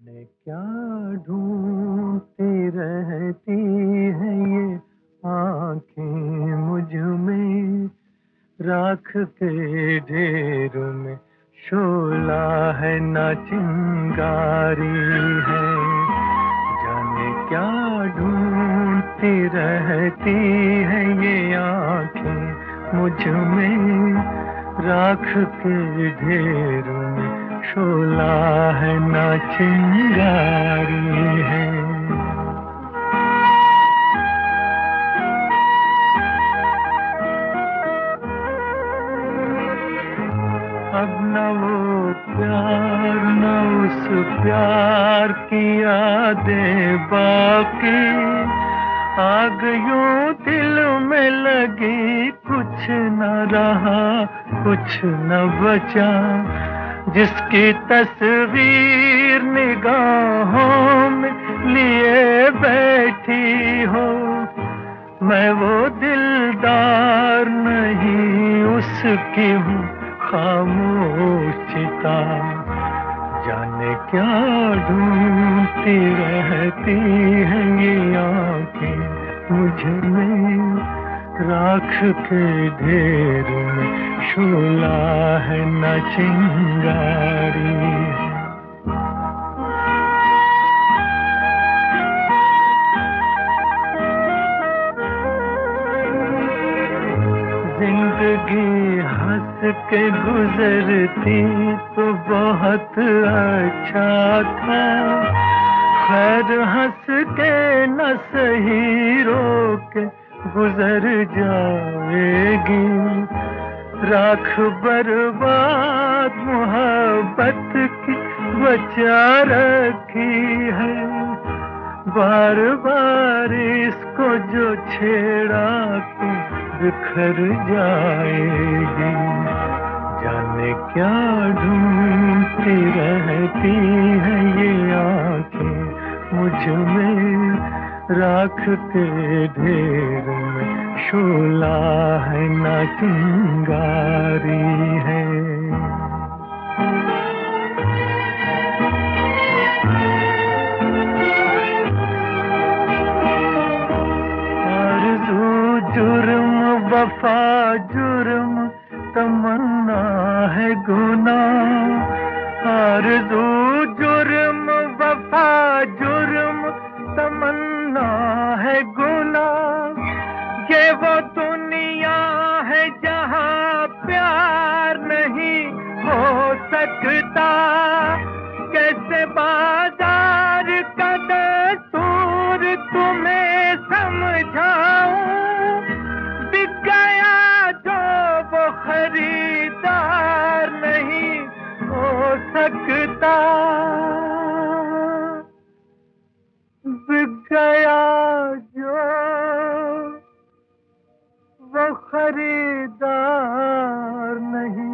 ने क्या ढूंढती रहती है ये आंखें मुझ में, राख के ढेर में शोला है ना चिंगारी है। जाने क्या ढूंढती रहती है ये आंखें मुझ में, राख के ढेर में शोला है ना चिंगारी है। अब न वो प्यार न उस प्यार की यादें बाकी, आग यूं दिल में लगी, कुछ न रहा कुछ न बचा। जिसकी तस्वीर निगाहों में लिए बैठी हो, मैं वो दिलदार नहीं उसकी हूँ खामोश चिता। जाने क्या ढूंढती रहती है ये आंखें मुझ में, राख के ढेर में शोला है न चिंगारी है। जिंदगी हंस के गुजरती तो बहुत अच्छा था, खैर हंस के न सही रो के गुजर जाएगी। राख बर्बाद मोहब्बत की बचा रखी है, बार बार इसको जो छेड़ा तो बिखर जाएगी। जाने क्या ढूंढती रहती है ये आंखें मुझ में, राख के ढेर में शोला है ना चिंगारी है। जुर्म वफा जुर्म तमन्ना है गुनाह, आरज़ू जुर्म वफा जुर्म तमन्ना है गुनाह। ये वो दुनिया है जहाँ प्यार नहीं हो सकता, कैसे बाजार का दस्तूर तुम्हें समझाऊं। बिक गया जो वो खरीदार नहीं हो सकता, बिक गया जो वो खरीदार नहीं